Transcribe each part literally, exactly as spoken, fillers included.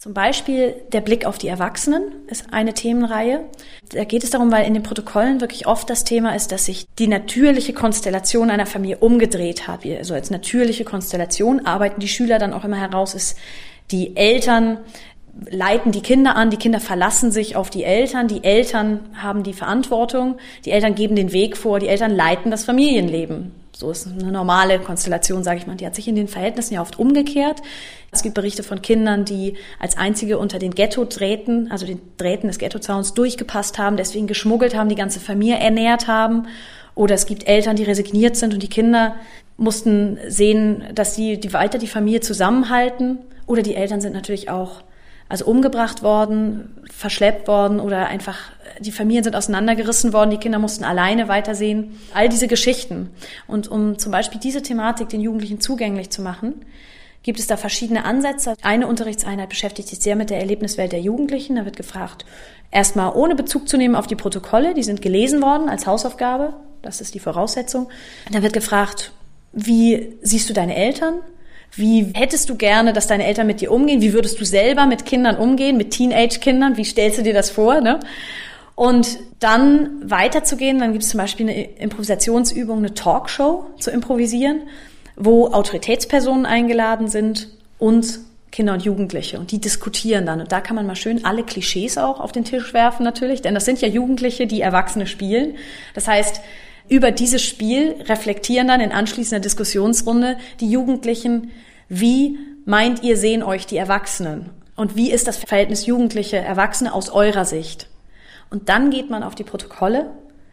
Zum Beispiel der Blick auf die Erwachsenen ist eine Themenreihe. Da geht es darum, weil in den Protokollen wirklich oft das Thema ist, dass sich die natürliche Konstellation einer Familie umgedreht hat. Also als natürliche Konstellation arbeiten die Schüler dann auch immer heraus, ist die Eltern leiten die Kinder an, die Kinder verlassen sich auf die Eltern, die Eltern haben die Verantwortung, die Eltern geben den Weg vor, die Eltern leiten das Familienleben. So ist eine normale Konstellation, sage ich mal. Die hat sich in den Verhältnissen ja oft umgekehrt. Es gibt Berichte von Kindern, die als einzige unter den Ghetto-Drähten, also den Drähten des Ghettozauns durchgepasst haben, deswegen geschmuggelt haben, die ganze Familie ernährt haben. Oder es gibt Eltern, die resigniert sind und die Kinder mussten sehen, dass sie die weiter die Familie zusammenhalten. Oder die Eltern sind natürlich auch also umgebracht worden, verschleppt worden oder einfach die Familien sind auseinandergerissen worden, die Kinder mussten alleine weitersehen. All diese Geschichten. Und um zum Beispiel diese Thematik den Jugendlichen zugänglich zu machen, gibt es da verschiedene Ansätze. Eine Unterrichtseinheit beschäftigt sich sehr mit der Erlebniswelt der Jugendlichen. Da wird gefragt, erstmal ohne Bezug zu nehmen auf die Protokolle, die sind gelesen worden als Hausaufgabe, das ist die Voraussetzung. Da wird gefragt, wie siehst du deine Eltern? Wie hättest du gerne, dass deine Eltern mit dir umgehen? Wie würdest du selber mit Kindern umgehen, mit Teenage-Kindern? Wie stellst du dir das vor? Ne? Und dann weiterzugehen, dann gibt es zum Beispiel eine Improvisationsübung, eine Talkshow zu improvisieren, wo Autoritätspersonen eingeladen sind und Kinder und Jugendliche. Und die diskutieren dann. Und da kann man mal schön alle Klischees auch auf den Tisch werfen natürlich, denn das sind ja Jugendliche, die Erwachsene spielen. Das heißt, über dieses Spiel reflektieren dann in anschließender Diskussionsrunde die Jugendlichen, wie meint ihr, sehen euch die Erwachsenen? Und wie ist das Verhältnis Jugendliche-Erwachsene aus eurer Sicht? Und dann geht man auf die Protokolle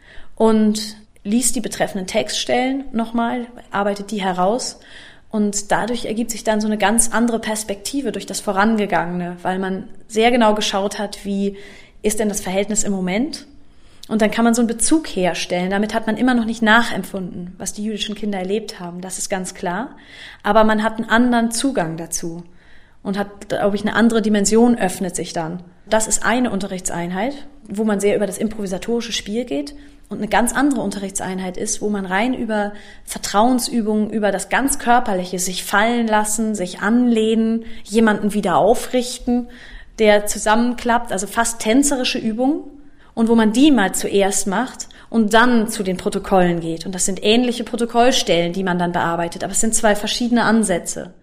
und liest die betreffenden Textstellen nochmal, arbeitet die heraus. Und dadurch ergibt sich dann so eine ganz andere Perspektive durch das Vorangegangene, weil man sehr genau geschaut hat, wie ist denn das Verhältnis im Moment? Und dann kann man so einen Bezug herstellen. Damit hat man immer noch nicht nachempfunden, was die jüdischen Kinder erlebt haben. Das ist ganz klar. Aber man hat einen anderen Zugang dazu und hat, glaube ich, eine andere Dimension öffnet sich dann. Das ist eine Unterrichtseinheit, wo man sehr über das improvisatorische Spiel geht. Und eine ganz andere Unterrichtseinheit ist, wo man rein über Vertrauensübungen, über das ganz Körperliche, sich fallen lassen, sich anlehnen, jemanden wieder aufrichten, der zusammenklappt, also fast tänzerische Übungen. Und wo man die mal zuerst macht und dann zu den Protokollen geht. Und das sind ähnliche Protokollstellen, die man dann bearbeitet. Aber es sind zwei verschiedene Ansätze.